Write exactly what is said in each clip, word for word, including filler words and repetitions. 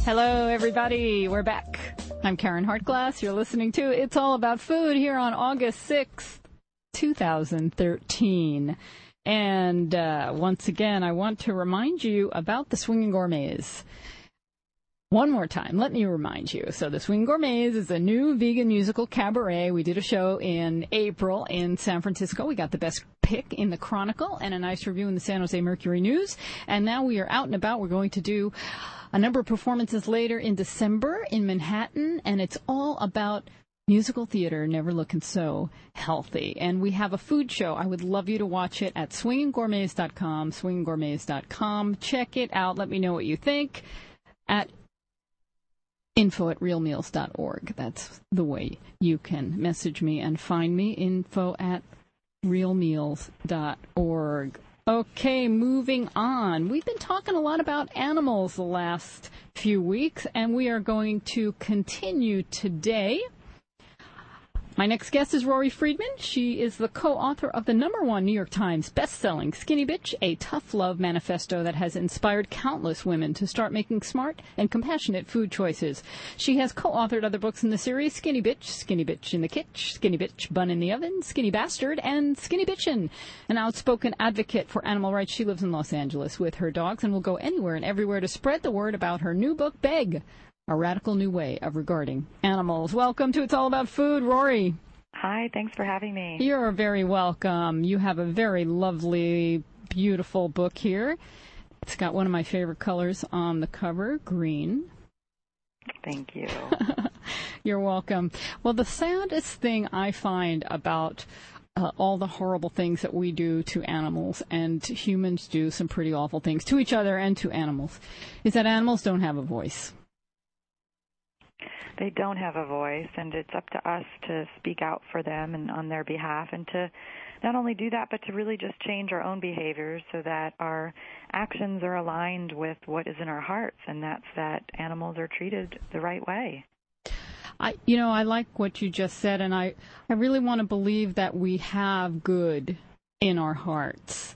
Hello, everybody. We're back. I'm Karen Hartglass. You're listening to It's All About Food here on August sixth, two thousand thirteen. And uh, once again, I want to remind you about the Swinging Gourmets. One more time, let me remind you. So the Swinging Gourmets is a new vegan musical cabaret. We did a show in April in San Francisco. We got the best pick in the Chronicle and a nice review in the San Jose Mercury News. And now we are out and about. We're going to do a number of performances later in December in Manhattan, and it's all about musical theater never looking so healthy. And we have a food show. I would love you to watch it at swinging gourmets dot com, swinging gourmets dot com. Check it out. Let me know what you think at info at real meals dot org. That's the way you can message me and find me, info at real meals dot org. Okay, moving on. We've been talking a lot about animals the last few weeks, and we are going to continue today. My next guest is Rory Friedman. She is the co-author of the number one New York Times best-selling Skinny Bitch, a tough love manifesto that has inspired countless women to start making smart and compassionate food choices. She has co-authored other books in the series, Skinny Bitch, Skinny Bitch in the Kitch, Skinny Bitch Bun in the Oven, Skinny Bastard, and Skinny Bitchin'. An outspoken advocate for animal rights, she lives in Los Angeles with her dogs and will go anywhere and everywhere to spread the word about her new book, Beg, a radical new way of regarding animals. Welcome to It's All About Food, Rory. Hi, thanks for having me. You're very welcome. You have a very lovely, beautiful book here. It's got one of my favorite colors on the cover, green. Thank you. You're welcome. Well, the saddest thing I find about uh, all the horrible things that we do to animals, and humans do some pretty awful things to each other and to animals, is that animals don't have a voice. They don't have a voice, and it's up to us to speak out for them and on their behalf, and to not only do that, but to really just change our own behaviors so that our actions are aligned with what is in our hearts, and that's that animals are treated the right way. I, you know, I like what you just said, and I, I really want to believe that we have good in our hearts,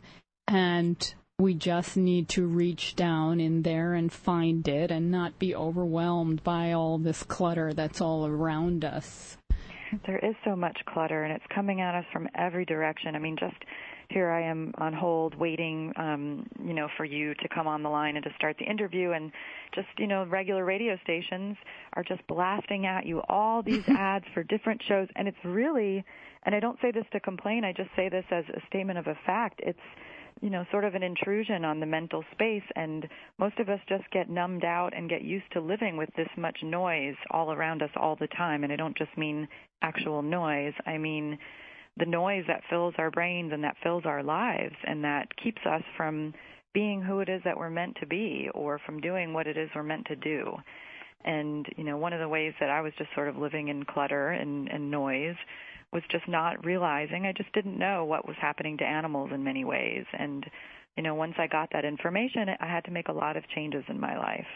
and we just need to reach down in there and find it and not be overwhelmed by all this clutter that's all around us. There is so much clutter, and it's coming at us from every direction. I mean, just here I am on hold waiting, um, you know, for you to come on the line and to start the interview, and just, you know, regular radio stations are just blasting at you all these ads for different shows, and it's really, and I don't say this to complain, I just say this as a statement of a fact, it's, you know, sort of an intrusion on the mental space, and most of us just get numbed out and get used to living with this much noise all around us all the time. And I don't just mean actual noise. I mean the noise that fills our brains and that fills our lives and that keeps us from being who it is that we're meant to be or from doing what it is we're meant to do. And, you know, one of the ways that I was just sort of living in clutter and, and noise was just not realizing, I just didn't know what was happening to animals in many ways. And, you know, once I got that information, I had to make a lot of changes in my life.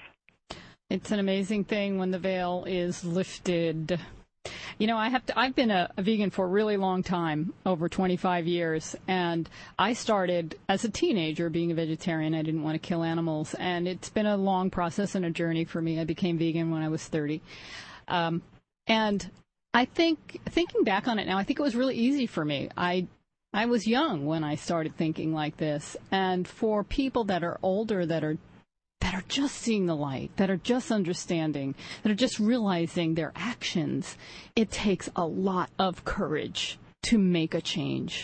It's an amazing thing when the veil is lifted. You know, I have to, I've been a, a vegan for a really long time, over twenty-five years, and I started as a teenager being a vegetarian. I didn't want to kill animals, and it's been a long process and a journey for me. I became vegan when I was thirty. Um, and I think, thinking back on it now, I think it was really easy for me. I I was young when I started thinking like this. And for people that are older, that are that are just seeing the light, that are just understanding, that are just realizing their actions, it takes a lot of courage to make a change.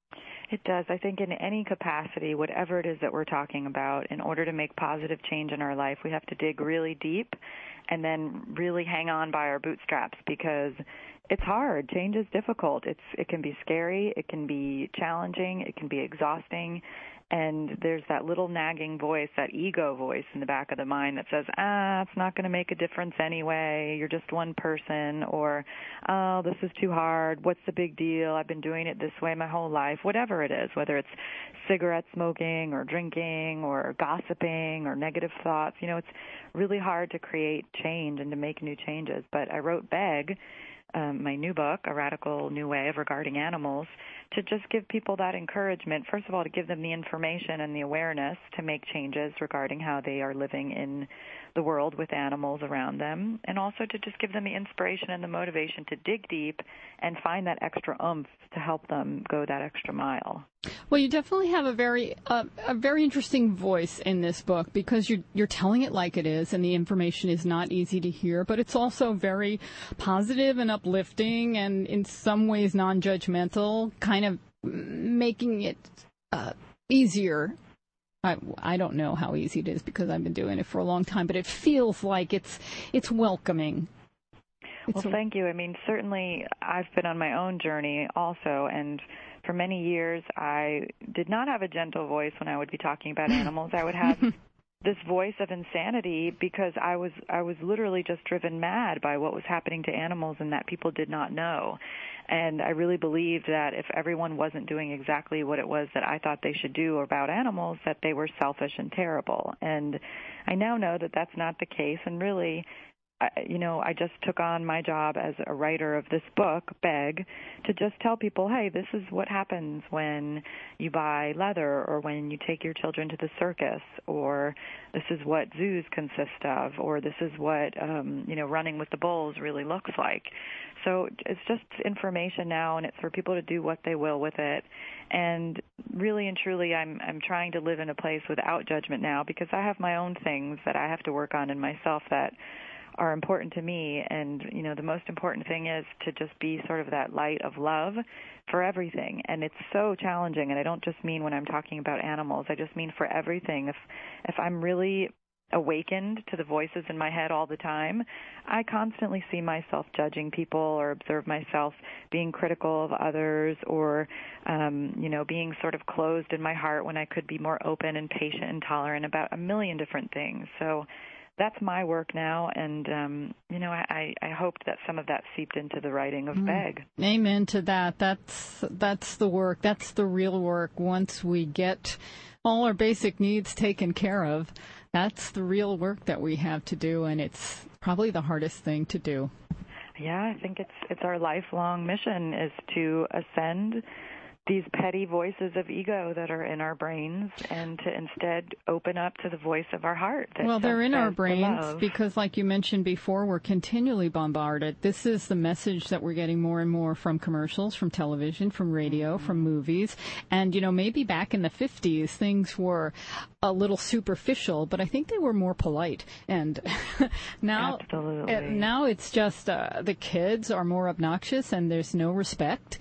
It does. I think in any capacity, whatever it is that we're talking about, in order to make positive change in our life, we have to dig really deep and then really hang on by our bootstraps, because it's hard. Change is difficult. It's it can be scary. It can be challenging. It can be exhausting. And there's that little nagging voice, that ego voice in the back of the mind that says, ah, it's not going to make a difference anyway. You're just one person. Or, oh, this is too hard. What's the big deal? I've been doing it this way my whole life. Whatever it is, whether it's cigarette smoking or drinking or gossiping or negative thoughts. You know, it's really hard to create change and to make new changes. But I wrote Beg um, my new book, A Radical New Way of Regarding Animals, to just give people that encouragement, first of all, to give them the information and the awareness to make changes regarding how they are living in the world with animals around them, and also to just give them the inspiration and the motivation to dig deep and find that extra oomph to help them go that extra mile. Well, you definitely have a very uh, a very interesting voice in this book, because you're you're telling it like it is, and the information is not easy to hear, but it's also very positive and uplifting, and in some ways non-judgmental, kind of making it uh, easier. I, I don't know how easy it is because I've been doing it for a long time, but it feels like it's it's welcoming. Well, thank you. I mean, certainly I've been on my own journey also, and for many years I did not have a gentle voice when I would be talking about animals. I would have this voice of insanity because I was I was literally just driven mad by what was happening to animals and that people did not know. And I really believed that if everyone wasn't doing exactly what it was that I thought they should do about animals, that they were selfish and terrible. And I now know that that's not the case. And really, I, you know, I just took on my job as a writer of this book, Beg, to just tell people, hey, this is what happens when you buy leather, or when you take your children to the circus, or this is what zoos consist of, or this is what, um, you know, running with the bulls really looks like. So it's just information now, and it's for people to do what they will with it. And really and truly, I'm I'm trying to live in a place without judgment now, because I have my own things that I have to work on in myself that are important to me. And, you know, the most important thing is to just be sort of that light of love for everything. And it's so challenging, and I don't just mean when I'm talking about animals. I just mean for everything. If if I'm really awakened to the voices in my head all the time, I constantly see myself judging people, or observe myself being critical of others, or, um, you know, being sort of closed in my heart when I could be more open and patient and tolerant about a million different things. So that's my work now, and, um, you know, I, I hoped that some of that seeped into the writing of mm. Beg. Amen to that. That's, that's the work. That's the real work. Once we get all our basic needs taken care of, that's the real work that we have to do, and it's probably the hardest thing to do. Yeah, I think it's it's our lifelong mission is to ascend these petty voices of ego that are in our brains, and to instead open up to the voice of our heart. That well, they're in our brains love. Because, like you mentioned before, we're continually bombarded. This is the message that we're getting more and more from commercials, from television, from radio, mm-hmm. from movies. And, you know, maybe back in the fifties, things were a little superficial, but I think they were more polite. And now, Absolutely. Uh, now it's just uh, the kids are more obnoxious, and there's no respect.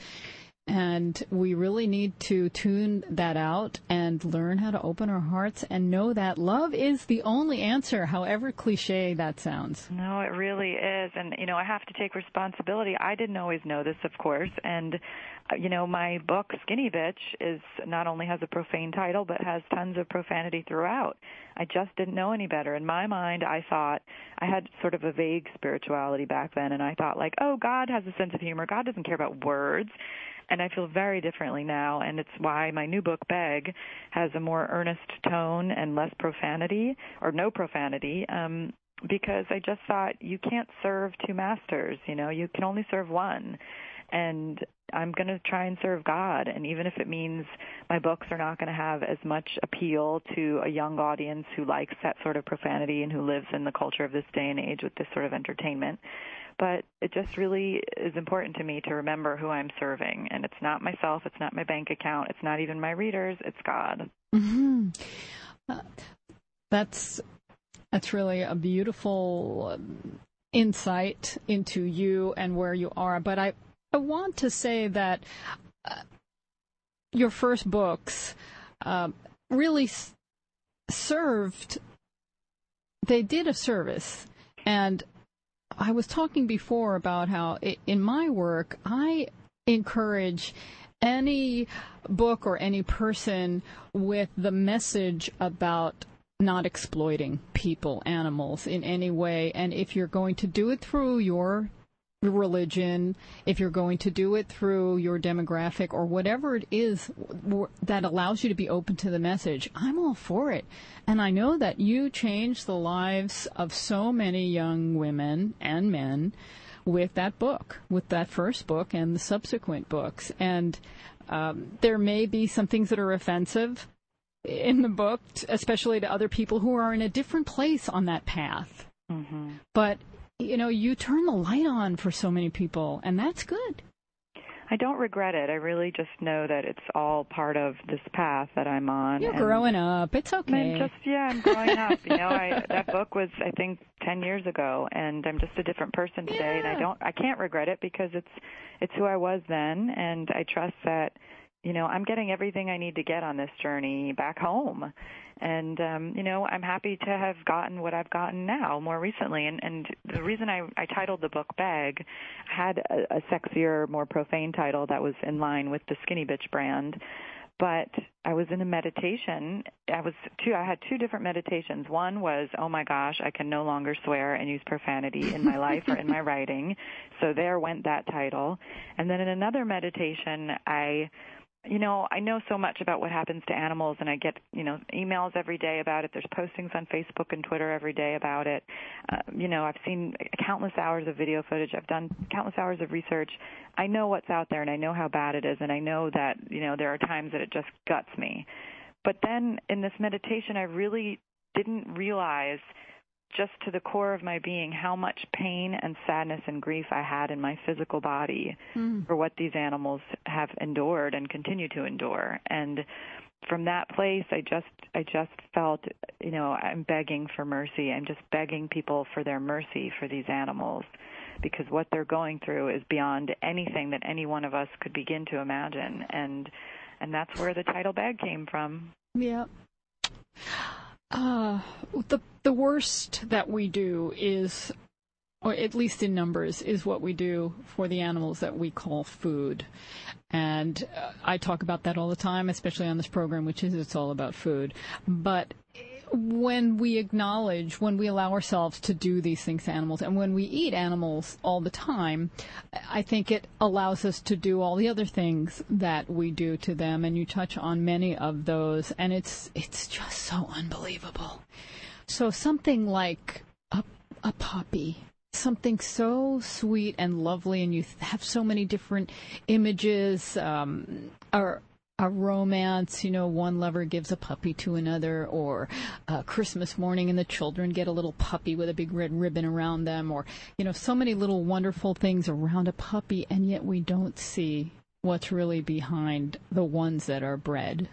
And we really need to tune that out and learn how to open our hearts and know that love is the only answer, however cliche that sounds. No, it really is. And, you know, I have to take responsibility. I didn't always know this, of course. And, you know, my book, Skinny Bitch, is not only has a profane title, but has tons of profanity throughout. I just didn't know any better. In my mind, I thought, I had sort of a vague spirituality back then, and I thought, like, oh, God has a sense of humor. God doesn't care about words. And I feel very differently now, and it's why my new book, Beg, has a more earnest tone and less profanity, or no profanity, um, because I just thought you can't serve two masters, you know, you can only serve one. And I'm going to try and serve God, and even if it means my books are not going to have as much appeal to a young audience who likes that sort of profanity and who lives in the culture of this day and age with this sort of entertainment. But it just really is important to me to remember who I'm serving. And it's not myself, it's not my bank account, it's not even my readers, it's God. Mm-hmm. Uh, that's that's really a beautiful um, insight into you and where you are. But I, I want to say that uh, your first books uh, really s- served, they did a service. And I was talking before about how in my work, I encourage any book or any person with the message about not exploiting people, animals in any way. And if you're going to do it through your religion, if you're going to do it through your demographic or whatever it is that allows you to be open to the message, I'm all for it. And I know that you changed the lives of so many young women and men with that book, with that first book and the subsequent books. And um, there may be some things that are offensive in the book, especially to other people who are in a different place on that path. Mm-hmm. But, you know, you turn the light on for so many people, and that's good. I don't regret it. I really just know that it's all part of this path that I'm on. You're and growing up. It's okay. I'm just, yeah, I'm growing up. You know, I, that book was, I think, ten years ago, and I'm just a different person today. Yeah. And I don't, I can't regret it because it's, it's who I was then, and I trust that, you know, I'm getting everything I need to get on this journey back home. And, um, you know, I'm happy to have gotten what I've gotten now more recently. And, and the reason I, I titled the book Beg, had a, a sexier, more profane title that was in line with the Skinny Bitch brand. But I was in a meditation. I was two, I had two different meditations. One was, oh my gosh, I can no longer swear and use profanity in my life or in my writing. So there went that title. And then in another meditation, I You know, I know so much about what happens to animals, and I get, you know, emails every day about it. There's postings on Facebook and Twitter every day about it. Uh, you know, I've seen countless hours of video footage. I've done countless hours of research. I know what's out there, and I know how bad it is, and I know that, you know, there are times that it just guts me. But then in this meditation, I really didn't realize just to the core of my being how much pain and sadness and grief I had in my physical body mm. for what these animals have endured and continue to endure. And from that place, I just I just felt, you know, I'm begging for mercy. I'm just begging people for their mercy for these animals, because what they're going through is beyond anything that any one of us could begin to imagine. And and that's where the title Beg came from. Yeah. Uh, the the worst that we do is, or at least in numbers, is what we do for the animals that we call food. And uh, I talk about that all the time, especially on this program, which is It's All About Food. But when we acknowledge, when we allow ourselves to do these things to animals, and when we eat animals all the time, I think it allows us to do all the other things that we do to them, and you touch on many of those, and it's it's just so unbelievable. So something like a, a puppy, something so sweet and lovely, and you have so many different images, um, or a romance, you know, one lover gives a puppy to another, or uh, Christmas morning and the children get a little puppy with a big red ribbon around them, or, you know, so many little wonderful things around a puppy, and yet we don't see what's really behind the ones that are bred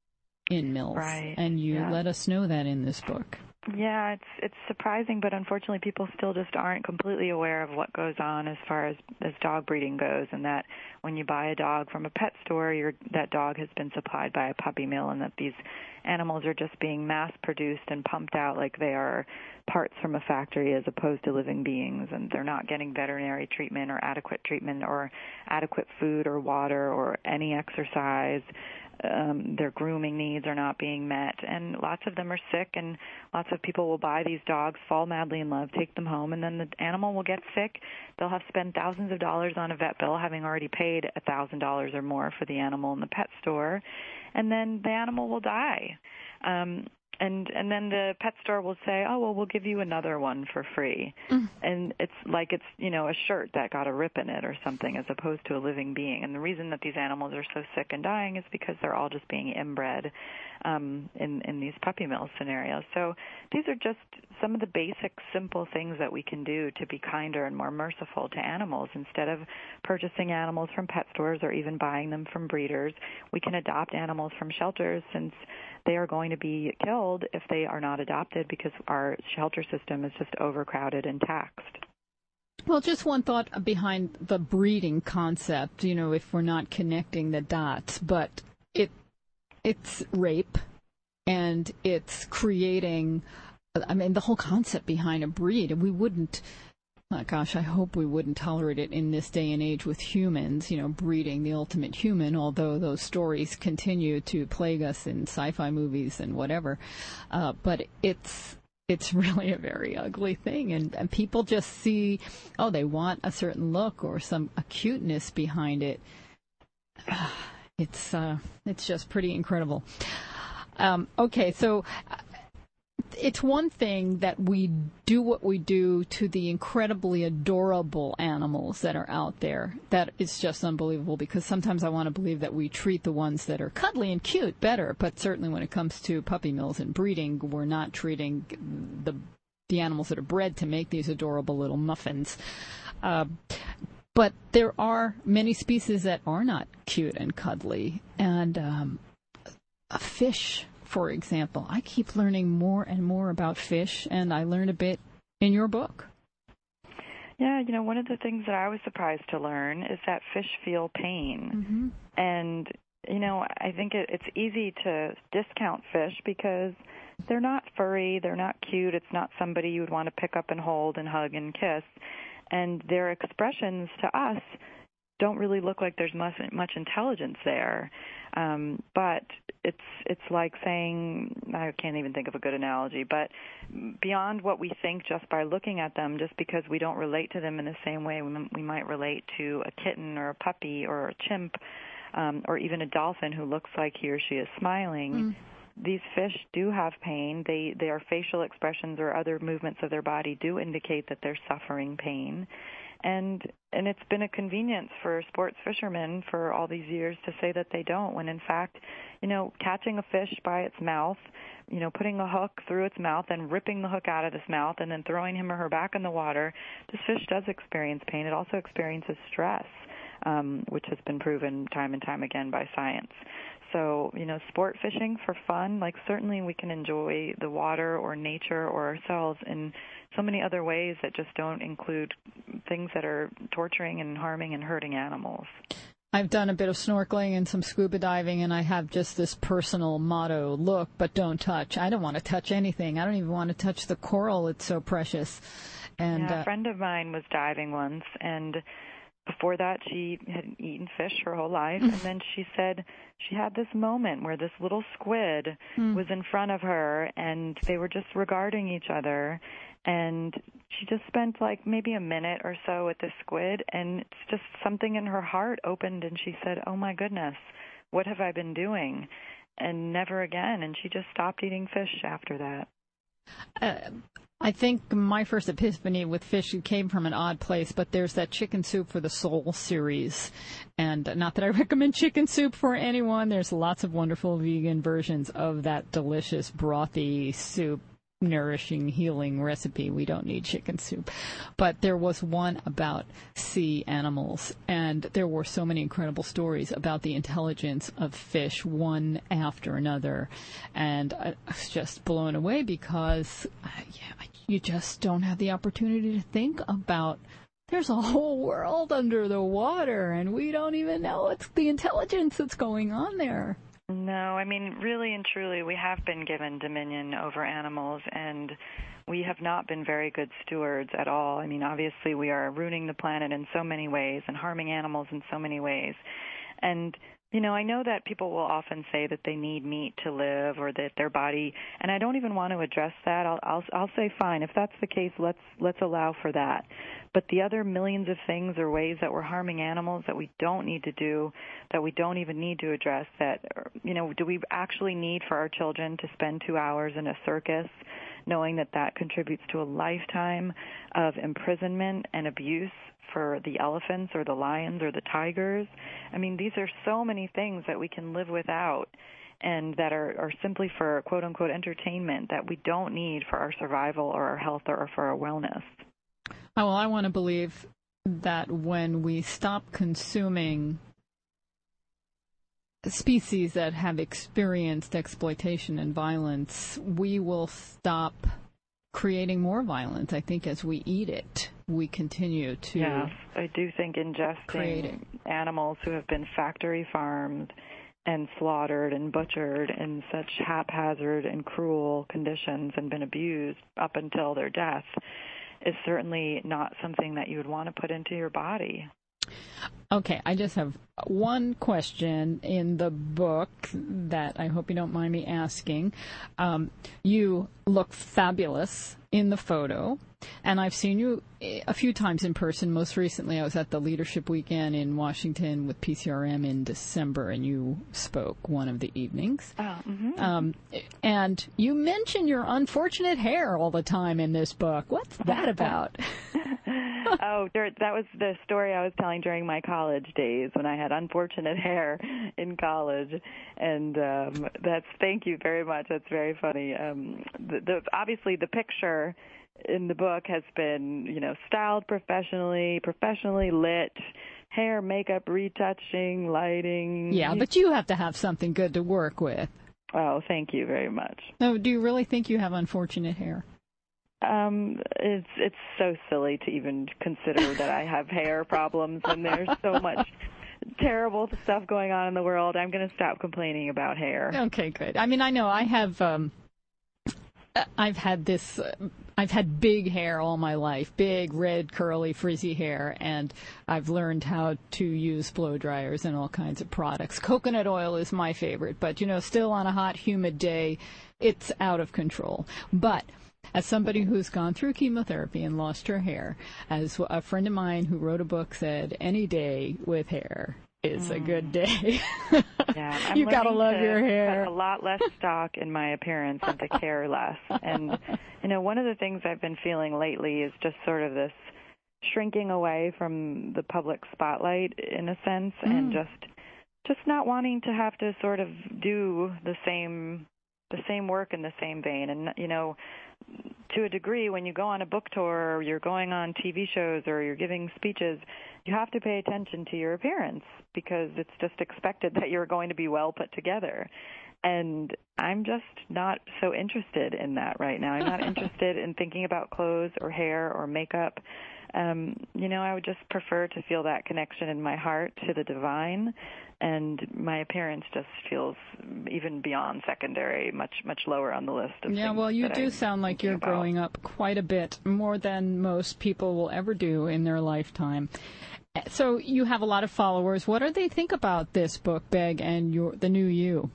in mills. Right. And you yeah. let us know that in this book. Yeah, it's it's surprising, but unfortunately people still just aren't completely aware of what goes on as far as, as dog breeding goes, and that when you buy a dog from a pet store, your, that dog has been supplied by a puppy mill, and that these animals are just being mass-produced and pumped out like they are parts from a factory as opposed to living beings, and they're not getting veterinary treatment or adequate treatment or adequate food or water or any exercise. Um, their grooming needs are not being met, and lots of them are sick, and lots of people will buy these dogs, fall madly in love, take them home, and then the animal will get sick. They'll have spent thousands of dollars on a vet bill, having already paid one thousand dollars or more for the animal in the pet store, and then the animal will die. Um, and and then the pet store will say, oh, well, we'll give you another one for free. Mm. And it's like it's, you know, a shirt that got a rip in it or something, as opposed to a living being. And the reason that these animals are so sick and dying is because they're all just being inbred um, in, in these puppy mill scenarios. So these are just some of the basic, simple things that we can do to be kinder and more merciful to animals. Instead of purchasing animals from pet stores or even buying them from breeders, we can adopt animals from shelters, since they are going to be killed if they are not adopted, because our shelter system is just overcrowded and taxed. Well, just one thought behind the breeding concept, you know, if we're not connecting the dots, but it it's rape, and it's creating, I mean, the whole concept behind a breed, and we wouldn't, oh gosh, I hope we wouldn't tolerate it in this day and age with humans, you know, breeding the ultimate human, although those stories continue to plague us in sci-fi movies and whatever. Uh, but it's it's really a very ugly thing, and, and people just see, oh, they want a certain look or some a cuteness behind it. Uh, it's uh, it's just pretty incredible. Um, okay, so it's one thing that we do what we do to the incredibly adorable animals that are out there. That is just unbelievable, because sometimes I want to believe that we treat the ones that are cuddly and cute better, but certainly when it comes to puppy mills and breeding, we're not treating the the animals that are bred to make these adorable little muffins. Uh, but there are many species that are not cute and cuddly, and um, a fish, for example. I keep learning more and more about fish, and I learned a bit in your book. Yeah, you know, one of the things that I was surprised to learn is that fish feel pain. Mm-hmm. And, you know, I think it, it's easy to discount fish because they're not furry, they're not cute, it's not somebody you would want to pick up and hold and hug and kiss. And their expressions to us don't really look like there's much, much intelligence there. Um, but it's it's like saying, I can't even think of a good analogy, but beyond what we think just by looking at them, just because we don't relate to them in the same way we, we might relate to a kitten or a puppy or a chimp, um, or even a dolphin who looks like he or she is smiling. Mm. These fish do have pain. They, their facial expressions or other movements of their body do indicate that they're suffering pain. And and it's been a convenience for sports fishermen for all these years to say that they don't, when in fact, you know, catching a fish by its mouth, you know, putting a hook through its mouth and ripping the hook out of its mouth and then throwing him or her back in the water, this fish does experience pain. It also experiences stress, um, which has been proven time and time again by science. So, you know, sport fishing for fun, like certainly we can enjoy the water or nature or ourselves in so many other ways that just don't include things that are torturing and harming and hurting animals. I've done a bit of snorkeling and some scuba diving, and I have just this personal motto: look, but don't touch. I don't want to touch anything. I don't even want to touch the coral. It's so precious. And yeah, uh, a friend of mine was diving once, and before that, she had eaten fish her whole life, and then she said she had this moment where this little squid mm. was in front of her, and they were just regarding each other, and she just spent like maybe a minute or so with the squid, and it's just something in her heart opened, and she said, oh my goodness, what have I been doing? And never again, and she just stopped eating fish after that. Uh, I think my first epiphany with fish came from an odd place, but there's that Chicken Soup for the Soul series. And not that I recommend chicken soup for anyone. There's lots of wonderful vegan versions of that delicious brothy soup, nourishing, healing recipe. We don't need chicken soup. But there was one about sea animals, and there were so many incredible stories about the intelligence of fish, one after another. And I was just blown away because uh, yeah, you just don't have the opportunity to think about there's a whole world under the water, and we don't even know it's the intelligence that's going on there. No, I mean, really and truly, we have been given dominion over animals, and we have not been very good stewards at all. I mean, obviously, we are ruining the planet in so many ways and harming animals in so many ways. And, you know, I know that people will often say that they need meat to live, or that their body, and I don't even want to address that. I'll I'll, I'll say, fine, if that's the case, let's let's allow for that. But the other millions of things or ways that we're harming animals that we don't need to do, that we don't even need to address, that, you know, do we actually need for our children to spend two hours in a circus knowing that that contributes to a lifetime of imprisonment and abuse for the elephants or the lions or the tigers? I mean, these are so many things that we can live without, and that are, are simply for quote-unquote entertainment, that we don't need for our survival or our health or for our wellness. Oh, well, I want to believe that when we stop consuming species that have experienced exploitation and violence, we will stop creating more violence. I think as we eat it, we continue to Yes, I do think ingesting creating animals who have been factory farmed and slaughtered and butchered in such haphazard and cruel conditions and been abused up until their death is certainly not something that you would want to put into your body. Okay, I just have one question in the book that I hope you don't mind me asking. Um, you look fabulous, in the photo, and I've seen you a few times in person. Most recently, I was at the Leadership Weekend in Washington with P C R M in December, and you spoke one of the evenings. Oh, mm-hmm. um, and you mention your unfortunate hair all the time in this book. What's that about? Oh, there, that was the story I was telling during my college days when I had unfortunate hair in college, and um, that's thank you very much. That's very funny. Um, the, the, obviously, the picture in the book has been, you know, styled professionally, professionally lit, hair, makeup, retouching, lighting. Yeah, but you have to have something good to work with. Oh, thank you very much. No, do you really think you have unfortunate hair? Um, it's it's so silly to even consider that I have hair problems when there's so much terrible stuff going on in the world. I'm going to stop complaining about hair. Okay, good. I mean, I know I have. Um, I've had this. Uh, I've had big hair all my life, big, red, curly, frizzy hair, and I've learned how to use blow dryers and all kinds of products. Coconut oil is my favorite, but, you know, still on a hot, humid day, it's out of control. But as somebody who's gone through chemotherapy and lost her hair, as a friend of mine who wrote a book said, any day with hair is mm. a good day. Yeah, you gotta love to your hair. Put a lot less stock in my appearance and to care less. And you know, one of the things I've been feeling lately is just sort of this shrinking away from the public spotlight, in a sense, mm. and just just not wanting to have to sort of do the same the same work in the same vein. And you know, to a degree, when you go on a book tour or you're going on T V shows or you're giving speeches, you have to pay attention to your appearance because it's just expected that you're going to be well put together. And I'm just not so interested in that right now. I'm not interested in thinking about clothes or hair or makeup. Um, you know, I would just prefer to feel that connection in my heart to the divine, and my appearance just feels even beyond secondary, much, much lower on the list of yeah, things. Well, you that do I'm sound like you're about. growing up quite a bit, more than most people will ever do in their lifetime. So you have a lot of followers. What do they think about this book, Beg, and your the new you?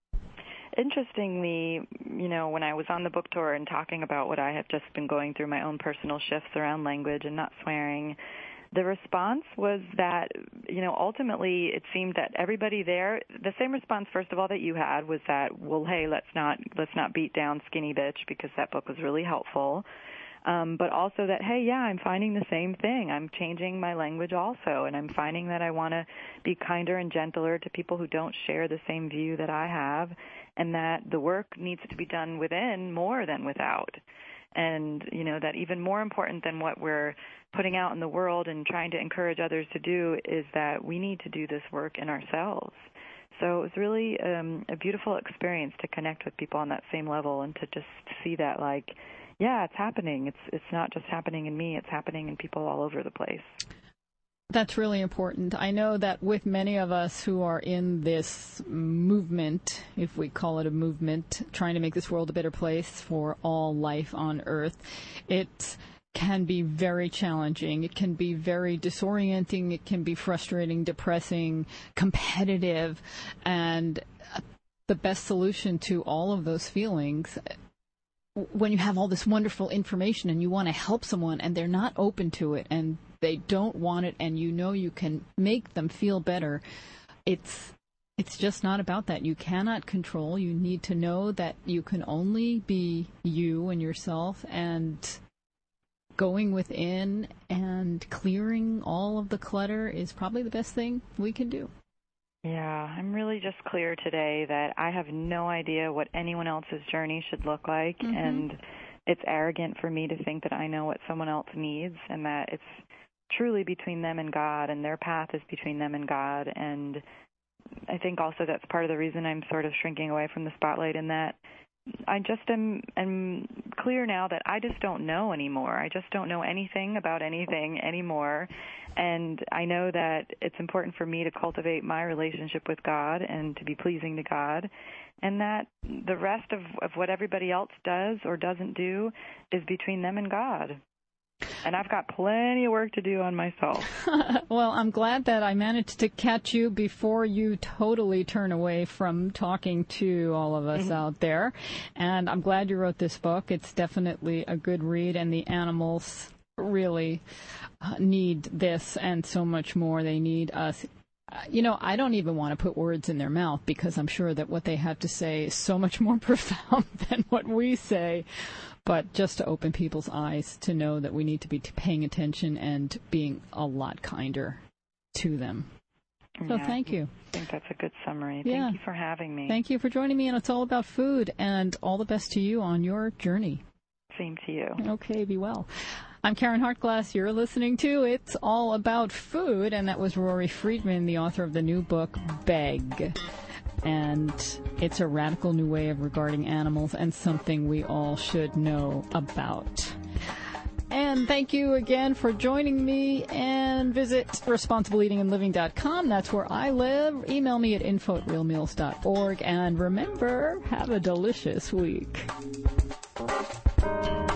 Interestingly, you know, when I was on the book tour and talking about what I have just been going through, my own personal shifts around language and not swearing, the response was that, you know, ultimately it seemed that everybody there, the same response, first of all, that you had was that, well, hey, let's not let's not beat down Skinny Bitch, because that book was really helpful. Um, but also that, hey, yeah, I'm finding the same thing. I'm changing my language also, and I'm finding that I want to be kinder and gentler to people who don't share the same view that I have, and that the work needs to be done within more than without. And, you know, that even more important than what we're putting out in the world and trying to encourage others to do is that we need to do this work in ourselves. So it was really um, a beautiful experience to connect with people on that same level and to just see that, like, yeah, it's happening. It's it's not just happening in me. It's happening in people all over the place. That's really important. I know that with many of us who are in this movement, if we call it a movement, trying to make this world a better place for all life on Earth, it can be very challenging. It can be very disorienting. It can be frustrating, depressing, competitive. And the best solution to all of those feelings, when you have all this wonderful information and you want to help someone and they're not open to it and they don't want it, and you know you can make them feel better, it's it's just not about that. You cannot control. You need to know that you can only be you and yourself, and going within and clearing all of the clutter is probably the best thing we can do. Yeah, I'm really just clear today that I have no idea what anyone else's journey should look like, mm-hmm. and it's arrogant for me to think that I know what someone else needs, and that it's truly between them and God, and their path is between them and God. And I think also that's part of the reason I'm sort of shrinking away from the spotlight, in that I just am, am clear now that I just don't know anymore. I just don't know anything about anything anymore. And I know that it's important for me to cultivate my relationship with God and to be pleasing to God, and that the rest of, of what everybody else does or doesn't do is between them and God. And I've got plenty of work to do on myself. Well, I'm glad that I managed to catch you before you totally turn away from talking to all of us mm-hmm. out there. And I'm glad you wrote this book. It's definitely a good read, and the animals really uh, need this and so much more. They need us. Uh, you know, I don't even want to put words in their mouth, because I'm sure that what they have to say is so much more profound than what we say. But just to open people's eyes to know that we need to be paying attention and being a lot kinder to them. So yeah, thank you. I think that's a good summary. Yeah. Thank you for having me. Thank you for joining me, and it's all about food, and all the best to you on your journey. Same to you. Okay, be well. I'm Karen Hartglass. You're listening to It's All About Food, and that was Rory Friedman, the author of the new book, Beg. And it's a radical new way of regarding animals, and something we all should know about. And thank you again for joining me, and visit responsible eating and living dot com. That's where I live. Email me at info at real meals dot org. And remember, have a delicious week.